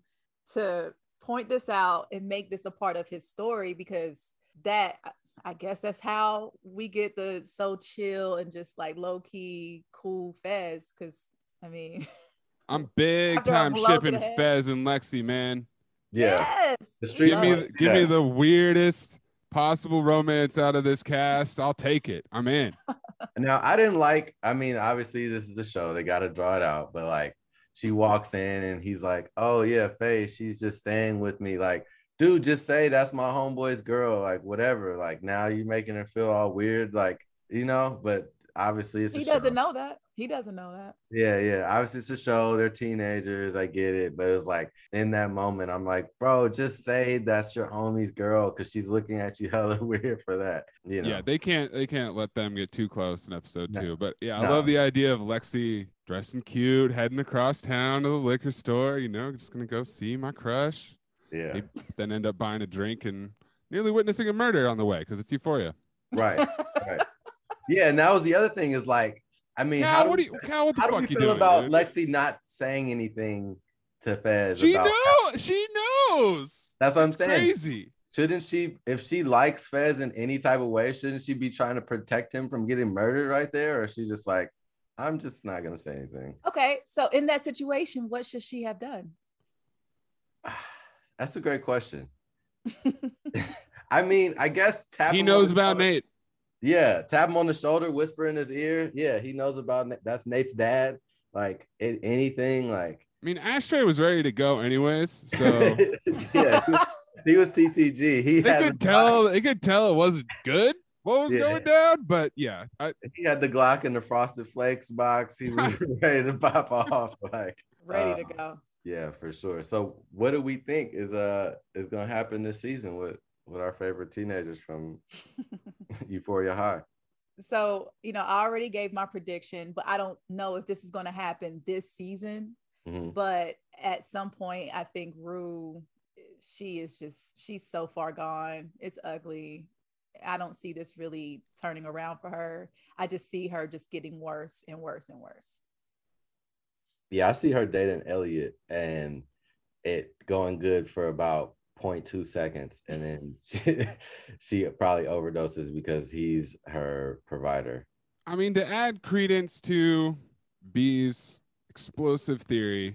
to point this out and make this a part of his story? Because that, I guess that's how we get the so chill and just like low key cool Fez. Because I mean, I'm big After time a blow to shipping the head. Fez and Lexi, man. Yeah. yes, The streets Give me, Yeah. give me the weirdest possible romance out of this cast. I'll take it. I'm in. Now, I didn't like, I mean, obviously this is a show, they got to draw it out, but like she walks in and he's like, oh yeah, Faye, she's just staying with me. Like, dude, just say that's my homeboy's girl, like whatever. Like now you're making her feel all weird, like, you know, but obviously it's a he show. doesn't know that. He doesn't know that. Yeah, yeah. Obviously, it's a show. They're teenagers. I get it. But it's like in that moment, I'm like, bro, just say that's your homie's girl because she's looking at you hella weird for that. You know? Yeah, they can't they can't let them get too close in episode No. two. But yeah, I No. love the idea of Lexi dressing cute, heading across town to the liquor store, you know, just gonna go see my crush. Yeah. Maybe then end up buying a drink and nearly witnessing a murder on the way because it's Euphoria. Right. Right. Yeah. And that was the other thing is like, I mean, Cal, how do what do we, you Cal, what the how do fuck we you feel doing? about dude? Lexi not saying anything to Fez? She about knows. She knows. That's what I'm It's saying. Crazy. Shouldn't she, if she likes Fez in any type of way, shouldn't she be trying to protect him from getting murdered right there? Or is she just like, I'm just not gonna say anything? Okay, so in that situation, what should she have done? That's a great question. I mean, I guess tap He him knows on the about shoulder. Nate. Yeah, tap him on the shoulder, whisper in his ear. Yeah, he knows about Na- that's Nate's dad. Like a- anything, like I mean, Ashtray was ready to go anyways, so yeah, he was, he was T T G. He they had could the tell. They could tell it wasn't good. What was Yeah. going down? But yeah, I, Glock, he had the Glock in the Frosted Flakes box. He was ready to pop off. Like Ready uh, to go. yeah, for sure. So, what do we think is uh is gonna happen this season with with our favorite teenagers from Euphoria High? So, you know, I already gave my prediction, but I don't know if this is going to happen this season. Mhm. But at some point, I think Rue, she is just, she's so far gone. It's ugly. I don't see this really turning around for her. I just see her just getting worse and worse and worse. Yeah, I see her dating Elliot and it going good for about zero point two seconds. And then she, she probably overdoses because he's her provider. I mean, to add credence to B's explosive theory,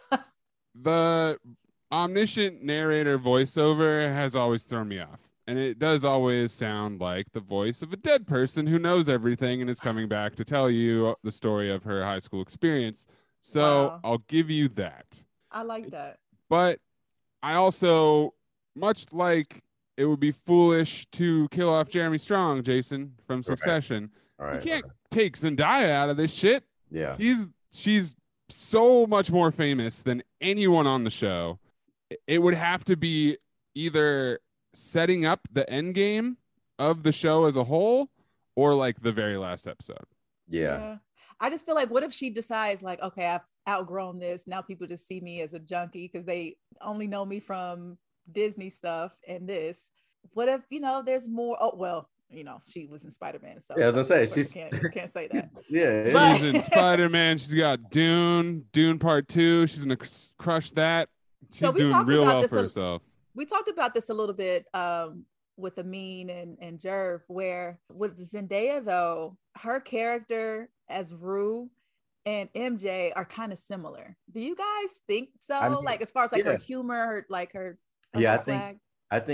the omniscient narrator voiceover has always thrown me off. And it does always sound like the voice of a dead person who knows everything and is coming back to tell you the story of her high school experience. So Wow. I'll give you that. I like that. But I also, much like it would be foolish to kill off Jeremy Strong, Jason, from Succession, All right. you can't take Zendaya out of this shit. Yeah. She's she's so much more famous than anyone on the show. It would have to be either setting up the end game of the show as a whole or like the very last episode. Yeah. I just feel like, what if she decides like, okay, I've outgrown this. Now people just see me as a junkie because they only know me from Disney stuff and this. What if, you know, there's more? Oh, well, you know, she was in Spider-Man. So Yeah, I was gonna say, so she's- can't, you can't say that. Yeah. it But- is. She's in Spider-Man. She's got Dune, Dune Part Two. She's gonna cr- crush that. She's So we doing talked real about well this for a- herself. We talked about this a little bit um, with Amin and, and Jerv, where with Zendaya, though, her character as Rue and M J are kind of similar. Do you guys think so? I mean, like as far as like yeah. her humor, her like her, her Yeah, I swag? think I think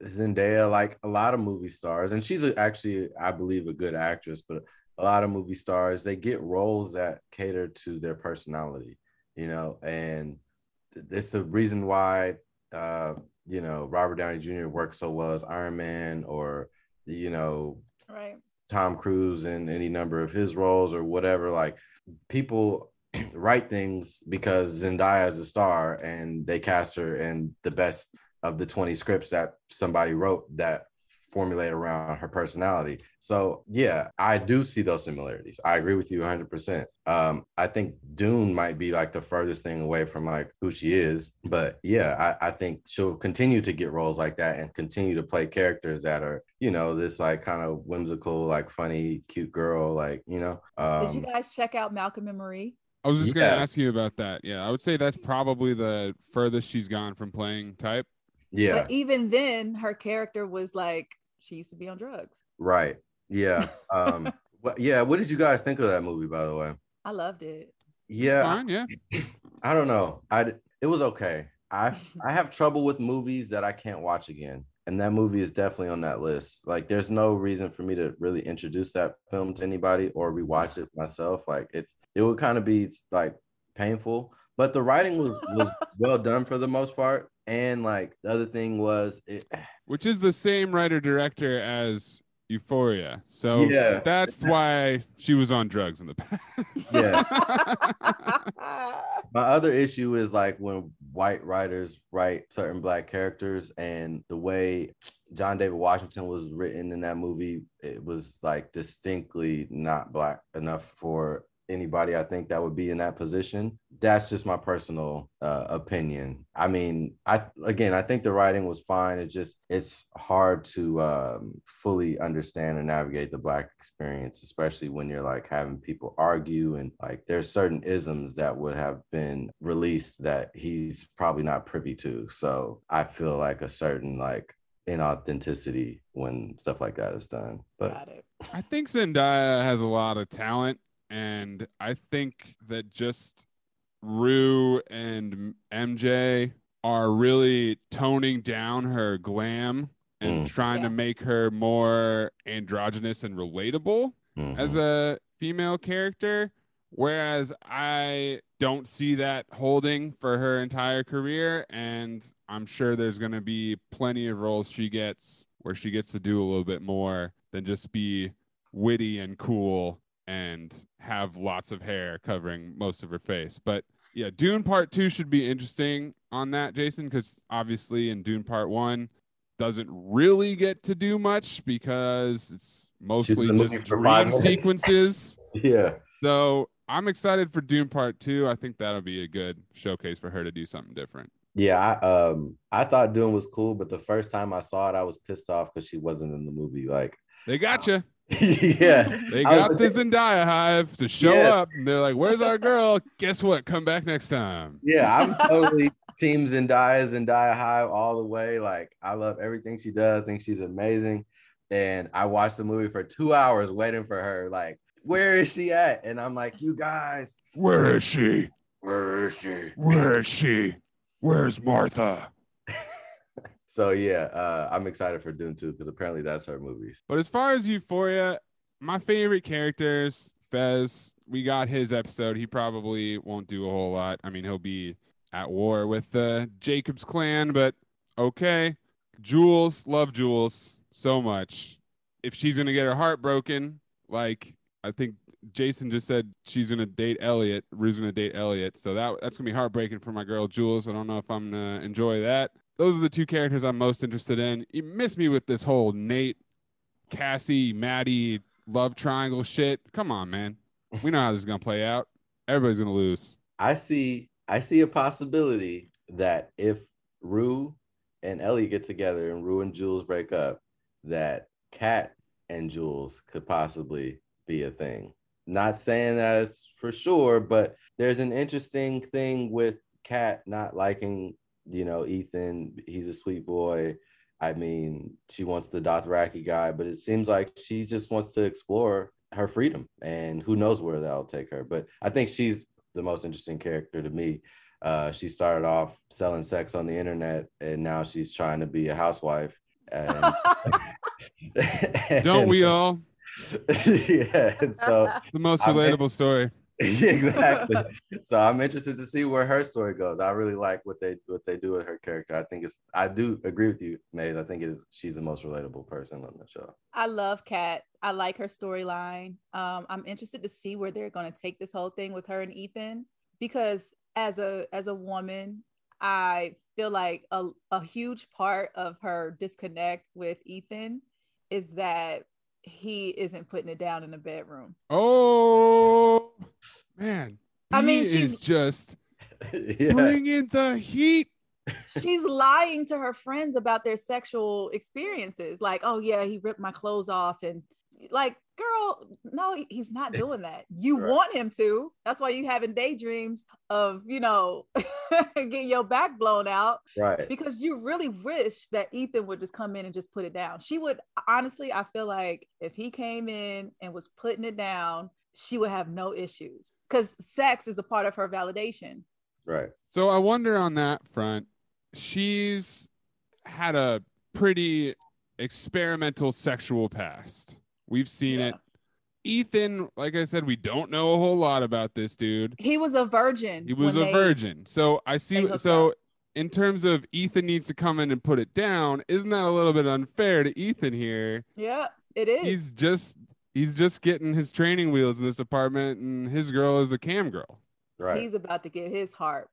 Zendaya, like a lot of movie stars, and she's a, actually, I believe, a good actress, but a lot of movie stars, they get roles that cater to their personality, you know, and it's the reason why, uh, you know, Robert Downey Junior works so well as Iron Man, or, you know, right. Tom Cruise in any number of his roles or whatever. Like, people write things because Zendaya is a star and they cast her in the best of the twenty scripts that somebody wrote that formulate around her personality. So yeah, I do see those similarities. I agree with you one hundred percent. Um, I think Dune might be like the furthest thing away from like who she is, but yeah, I, I think she'll continue to get roles like that and continue to play characters that are, you know, this like kind of whimsical, like funny, cute girl, like, you know. Um, Did you guys check out Malcolm and Marie? I was just yeah. going to ask you about that. Yeah, I would say that's probably the furthest she's gone from playing type. Yeah. But even then, her character was like, she used to be on drugs. Right. Yeah. Um, well, yeah. What did you guys think of that movie, by the way? I loved it. Yeah. Fine, yeah. I don't know. I it was okay. I I have trouble with movies that I can't watch again. And that movie is definitely on that list. Like, there's no reason for me to really introduce that film to anybody or rewatch it myself. Like, it's it would kind of be like painful. But the writing was, was well done for the most part. And like the other thing was it, which is the same writer director as Euphoria. So yeah, that's why she was on drugs in the past. Yeah. My other issue is like when white writers write certain black characters, and the way John David Washington was written in that movie, it was like distinctly not black enough for anybody I think that would be in that position. That's just my personal uh, opinion. I mean, I again, I think the writing was fine. It just it's hard to um, fully understand and navigate the black experience, especially when you're like having people argue and like there's certain isms that would have been released that he's probably not privy to. So I feel like a certain like inauthenticity when stuff like that is done. But Got it. I think Zendaya has a lot of talent. And I think that just Rue and M J are really toning down her glam and Mm. trying Yeah. to make her more androgynous and relatable Mhm. as a female character. Whereas I don't see that holding for her entire career. And I'm sure there's going to be plenty of roles she gets where she gets to do a little bit more than just be witty and cool and have lots of hair covering most of her face. But yeah, Dune Part Two should be interesting on that, Jason, because obviously in Dune Part One doesn't really get to do much because it's mostly in the just movie for five dream minutes. sequences. yeah. So I'm excited for Dune Part Two. I think that'll be a good showcase for her to do something different. Yeah, I um I thought Dune was cool, but the first time I saw it, I was pissed off because she wasn't in the movie. Like, They got you. yeah, They I got was- the Zendaya hive to show Yeah. up, and they're like, "Where's our girl? Guess what? Come back next time." Yeah, I'm totally team Zendaya, Zendaya Hive all the way. Like, I love everything she does. I think she's amazing. And I watched the movie for two hours waiting for her. Like, where is she at? And I'm like, you guys, Where is she? where is she? Where is she? Where's Martha? So yeah, uh, I'm excited for Dune two because apparently that's her movies. But as far as Euphoria, my favorite characters, Fez, we got his episode. He probably won't do a whole lot. I mean, he'll be at war with the Jacobs clan, but okay. Jules, love Jules so much. If she's going to get her heart broken, like I think Jason just said she's going to date Elliot, Rue's going to date Elliot. So that that's going to be heartbreaking for my girl Jules. I don't know if I'm going to enjoy that. Those are the two characters I'm most interested in. You missed me with this whole Nate, Cassie, Maddie love triangle shit. Come on, man. We know how this is going to play out. Everybody's going to lose. I see, I see a possibility that if Rue and Ellie get together and Rue and Jules break up, that Kat and Jules could possibly be a thing. Not saying that it's for sure, but there's an interesting thing with Kat not liking, you know, Ethan. He's a sweet boy. I mean, she wants the Dothraki guy, but it seems like she just wants to explore her freedom, and who knows where that'll take her. But I think she's the most interesting character to me. Uh, she started off selling sex on the internet, and now she's trying to be a housewife. And, Don't we all? Yeah. And so The most I mean- relatable story. exactly. So I'm interested to see where her story goes. I really like what they what they do with her character. I think it's I do agree with you, Maze. I think it is she's the most relatable person on the show. I love Kat. I like her storyline. Um, I'm interested to see where they're going to take this whole thing with her and Ethan, because as a as a woman, I feel like a, a huge part of her disconnect with Ethan is that he isn't putting it down in the bedroom. Oh man, I mean, B she's- is just Yeah. bringing the heat. She's lying to her friends about their sexual experiences. Like, oh yeah, he ripped my clothes off. And like, girl, no, he's not doing that. You Right. want him to. That's why you having daydreams of, you know, getting your back blown out, Right. because you really wish that Ethan would just come in and just put it down. She would, honestly, I feel like if he came in and was putting it down, she would have no issues, because sex is a part of her validation. Right. So I wonder on that front, she's had a pretty experimental sexual past. We've seen Yeah. it. Ethan, like I said, we don't know a whole lot about this dude. He was a virgin. He was when a they- virgin. So I they see. hooked So up. in terms of Ethan needs to come in and put it down, isn't that a little bit unfair to Ethan here? Yeah, it is. He's just he's just getting his training wheels in this apartment, and his girl is a cam girl. Right. He's about to get his heart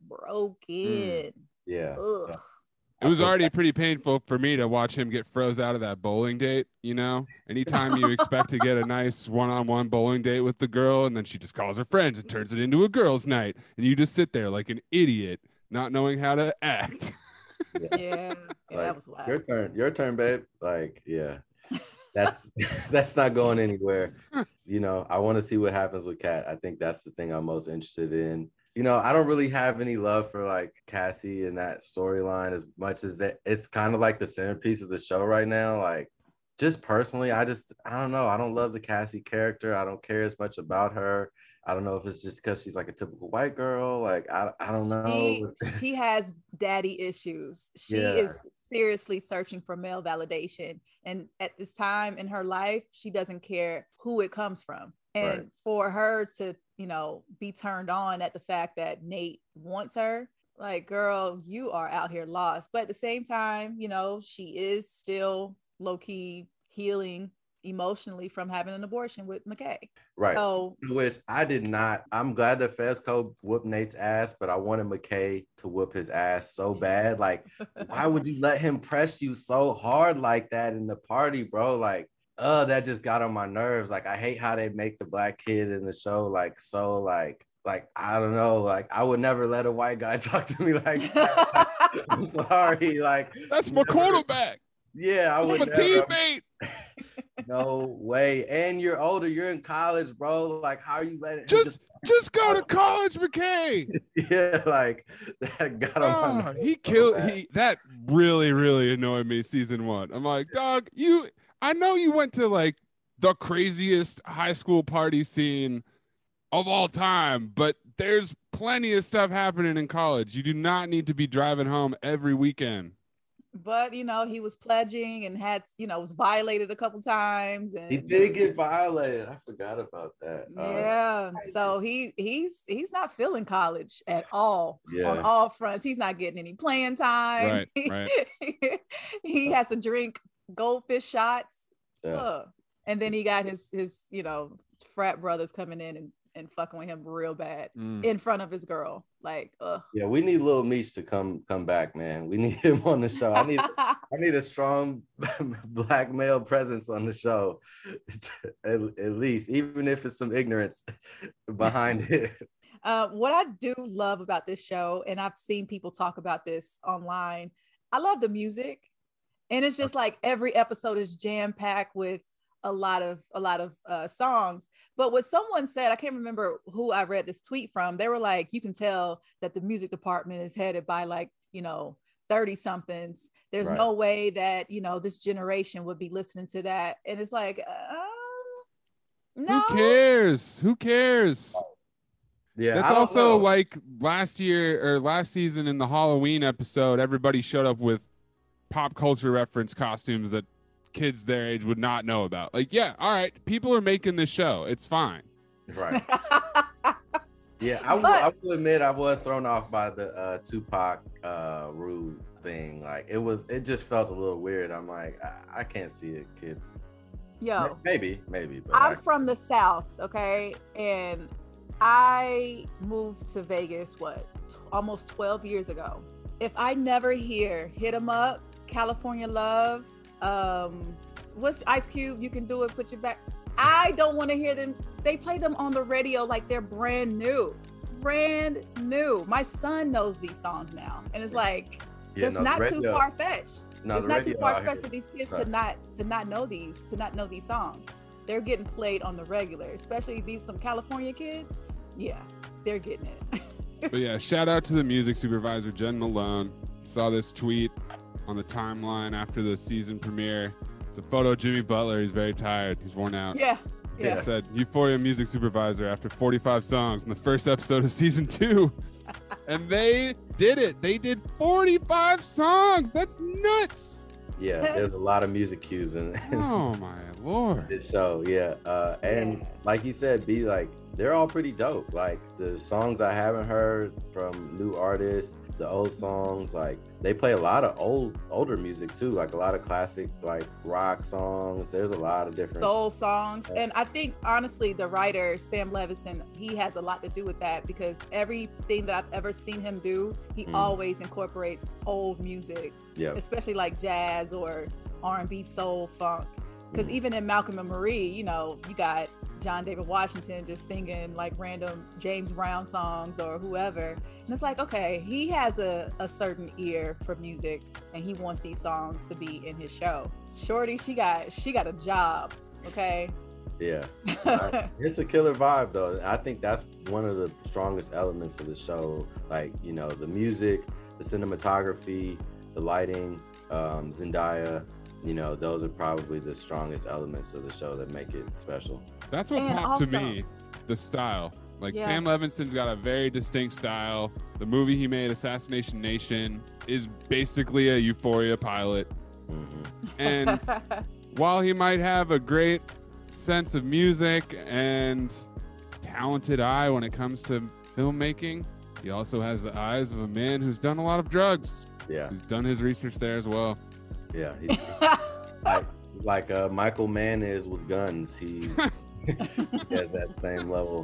broken. yeah. Ugh. So- It was already pretty painful for me to watch him get froze out of that bowling date. You know, anytime you expect to get a nice one-on-one bowling date with the girl, and then she just calls her friends and turns it into a girls' night, and you just sit there like an idiot, not knowing how to act. Yeah, yeah, Like, that was wild. your turn, your turn, babe. Like, yeah, that's that's not going anywhere. You know, I want to see what happens with Kat. I think that's the thing I'm most interested in. You know, I don't really have any love for like Cassie and that storyline as much as that it's kind of like the centerpiece of the show right now. Like, just personally, I just I don't know. I don't love the Cassie character. I don't care as much about her. I don't know if it's just because she's like a typical white girl. Like, I I don't She, know. she has daddy issues. She Yeah. is seriously searching for male validation. And at this time in her life, she doesn't care who it comes from. And Right. for her to, you know, be turned on at the fact that Nate wants her, like, girl, you are out here lost. But at the same time, you know, she is still low-key healing emotionally from having an abortion with McKay. Right. So Which I did not. I'm glad that Fezco whooped Nate's ass, but I wanted McKay to whoop his ass so bad. Like, why would you let him press you so hard like that in the party, bro? Like, uh, that just got on my nerves. Like, I hate how they make the black kid in the show like so like like I don't know. Like, I would never let a white guy talk to me like that. I'm sorry. Like, That's my never- quarterback. Yeah, I That's would my never. teammate. No way. And you're older. You're in college, bro. Like, how are you letting him Just just go to college, McKay. yeah, like that got on my Oh, nerves he so killed bad. he that really really annoyed me season one. I'm like, dog, you I know you went to like the craziest high school party scene of all time, but there's plenty of stuff happening in college. You do not need to be driving home every weekend. but you know, he was pledging and had, you know, was violated a couple times, and He did get violated. I forgot about that. Uh, yeah, so he he's he's not feeling college at all on Yeah. all fronts. He's not getting any playing time. Right, right. He has to drink goldfish shots. yeah. Ugh. And then he got his his you know frat brothers coming in and, and fucking with him real bad Mm. in front of his girl. Like, ugh. Yeah, we need Lil Meech to come come back, man. We need him on the show. I need I need a strong black male presence on the show, at, at least, even if it's some ignorance behind it. Uh, what I do love about this show, and I've seen people talk about this online, I love the music, and it's just like every episode is jam packed with a lot of a lot of uh, songs. But what someone said, I can't remember who I read this tweet from. They were like, you can tell that the music department is headed by like you know thirty somethings. There's Right. no way that you know this generation would be listening to that, and it's like, um, no. Who cares? Who cares? Yeah, That's I don't also know. like last year or last season in the Halloween episode, everybody showed up with pop culture reference costumes that kids their age would not know about. Like, yeah, all right, people are making this show. It's fine. Right. Yeah, I will, But- I will admit I was thrown off by the uh, Tupac uh, rude thing. Like it was, it just felt a little weird. I'm like, I, I can't see it, kid. Yo, Maybe, maybe. But I'm I, from the South, okay? And I moved to Vegas, what, t- almost twelve years ago. If I never hear Hit 'Em Up, California Love, um, what's Ice Cube, You Can Do It, Put Your Back. I don't want to hear them. They play them on the radio like they're brand new. Brand new. My son knows these songs now. And it's like, yeah, it's no, the not too radio- far fetched. No, it's the not too radio far out fetched here- for these kids Sorry. to not to not know these to not know these songs. They're getting played on the regular, especially these some California kids. Yeah, they're getting it. But yeah, shout out to the music supervisor, Jen Malone. Saw this tweet on the timeline after the season premiere. It's a photo of Jimmy Butler. He's very tired. He's worn out. yeah, It yeah. said Euphoria music supervisor after forty-five songs in the first episode of season two. And they did it. They did forty-five songs. That's nuts. Yeah, there's a lot of music cues in, in Oh my lord. this show. Yeah, uh, and Yeah. like you said, be like they're all pretty dope. Like the songs I haven't heard from new artists, the old songs, like they play a lot of old older music too, like a lot of classic like rock songs. There's a lot of different Soul songs. And I think honestly the writer Sam Levinson, he has a lot to do with that because everything that I've ever seen him do, he Mm. always incorporates old music, yeah. especially like jazz or R and B, soul, funk. Because Mm. even in Malcolm and Marie, you know, you got John David Washington just singing like random James Brown songs or whoever. And it's like, okay, he has a, a certain ear for music and he wants these songs to be in his show. Shorty, she got she got a job, okay? Yeah. Uh, it's a killer vibe though. I think that's one of the strongest elements of the show. Like, you know, the music, the cinematography, the lighting, um, Zendaya, you know, those are probably the strongest elements of the show that make it special. That's what And popped to also- me, the style. Like Yeah. Sam Levinson's got a very distinct style. The movie he made, Assassination Nation, is basically a Euphoria pilot. hmm And while he might have a great sense of music and talented eye when it comes to filmmaking, he also has the eyes of a man who's done a lot of drugs. Yeah, Who's done his research there as well. yeah. He's like like uh, Michael Mann is with guns. He has that same level.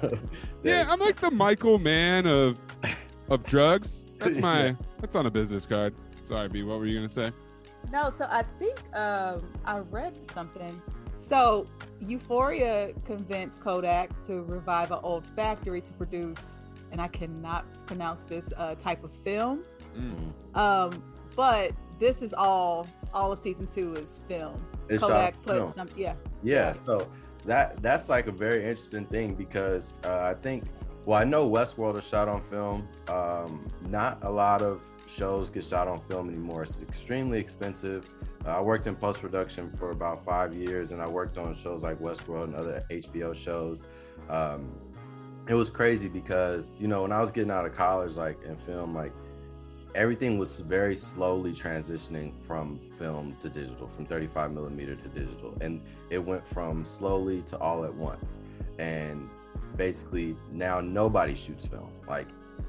Yeah, I'm like the Michael Mann of of drugs. That's my Yeah. that's on a business card. Sorry, B, what were you gonna say? No, so I think um, I read something. So Euphoria convinced Kodak to revive an old factory to produce, and I cannot pronounce this uh, type of film. Mhm. Um, but this is all all of season two is film. It's shot Kodak on put film. some, yeah. Yeah, so that that's like a very interesting thing because uh, I think, well, I know Westworld is shot on film. Um, not a lot of shows get shot on film anymore. It's extremely expensive. Uh, I worked in post-production for about five years, and I worked on shows like Westworld and other H B O shows. Um, it was crazy because, you know, when I was getting out of college, like in film, like everything was very slowly transitioning from film to digital, from thirty-five millimeter to digital. And it went from slowly to all at once. And basically now nobody shoots film, like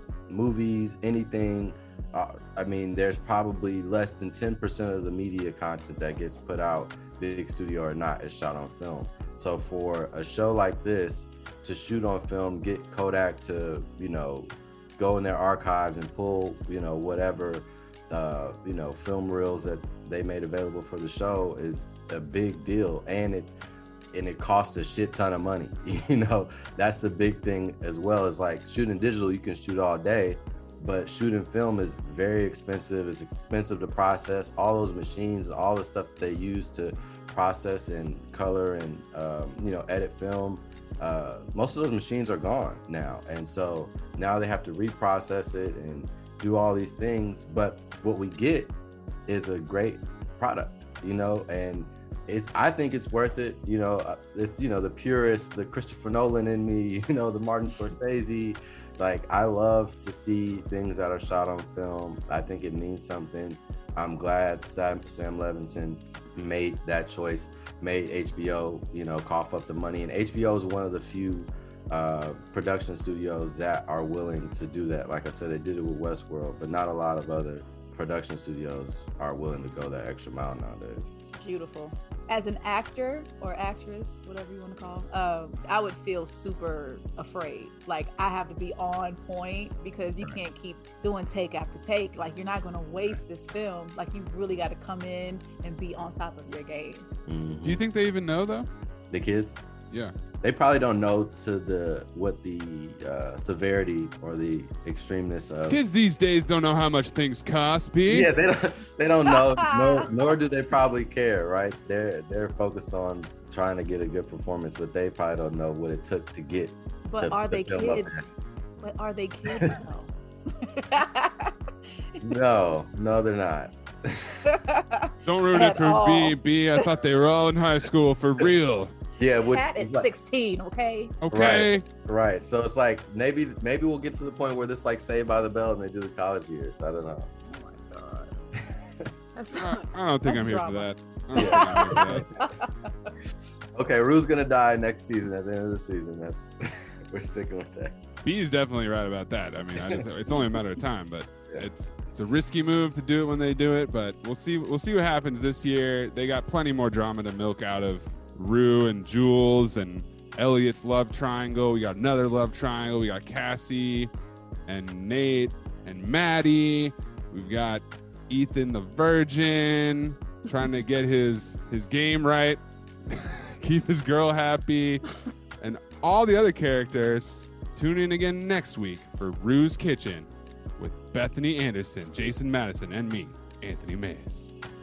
movies, anything. Uh, I mean, there's probably less than ten percent of the media content that gets put out, big studio or not, is shot on film. So for a show like this to shoot on film, get Kodak to, you know, go in their archives and pull, you know, whatever, uh, you know, film reels that they made available for the show is a big deal. And it, and it costs a shit ton of money. You know, that's the big thing as well. Is like shooting digital, you can shoot all day, but shooting film is very expensive. It's expensive to process. All those machines, all the stuff that they use to process and color and, um, you know, edit film, uh, most of those machines are gone now. And so now they have to reprocess it and do all these things. But what we get is a great product, you know, and it's, I think it's worth it. You know, uh, it's, you know, the purist, the Christopher Nolan in me, you know, the Martin Scorsese. Like, I love to see things that are shot on film. I think it means something. I'm glad Sam, Sam Levinson made that choice, made H B O, you know, cough up the money. And H B O is one of the few uh, production studios that are willing to do that. Like I said, they did it with Westworld, but not a lot of other production studios are willing to go that extra mile nowadays. It's beautiful. As an actor or actress, whatever you want to call, um, I would feel super afraid. Like I have to be on point because you can't keep doing take after take. Like you're not going to waste this film. Like you really got to come in and be on top of your game. Mm-hmm. Do you think they even know though? The kids? Yeah. They probably don't know to the what the uh, severity or the extremeness of Kids these days don't know how much things cost, B. Yeah, they don't they don't know, nor, nor do they probably care, right? They're they're focused on trying to get a good performance, but they probably don't know what it took to get. But the, are the they film up kids? there. But are they kids though? No, no, they're not. Don't ruin At it for all. B. B. I thought they were all in high school for real. Yeah, which Cat is like, sixteen, okay? Okay. right. So it's like maybe maybe we'll get to the point where this like Saved by the Bell and they do the college years. I don't know. Oh my god. That's, I, I don't think That's I'm here drama. for that. I don't think I'm here for that. Okay, Rue's gonna die next season at the end of the season. That's we're sticking with that. B is definitely right about that. I mean, I just, it's only a matter of time, but it's it's a risky move to do it when they do it. But we'll see. We'll see what happens this year. They got plenty more drama to milk out of Rue and Jules and Elliot's love triangle. We got another love triangle. We got Cassie and Nate and Maddie. We've got Ethan the Virgin trying to get his his game right, keep his girl happy, and all the other characters. Tune in again next week for Rue's Kitchen with Bethany Anderson, Jason Madison, and me, Anthony Mays.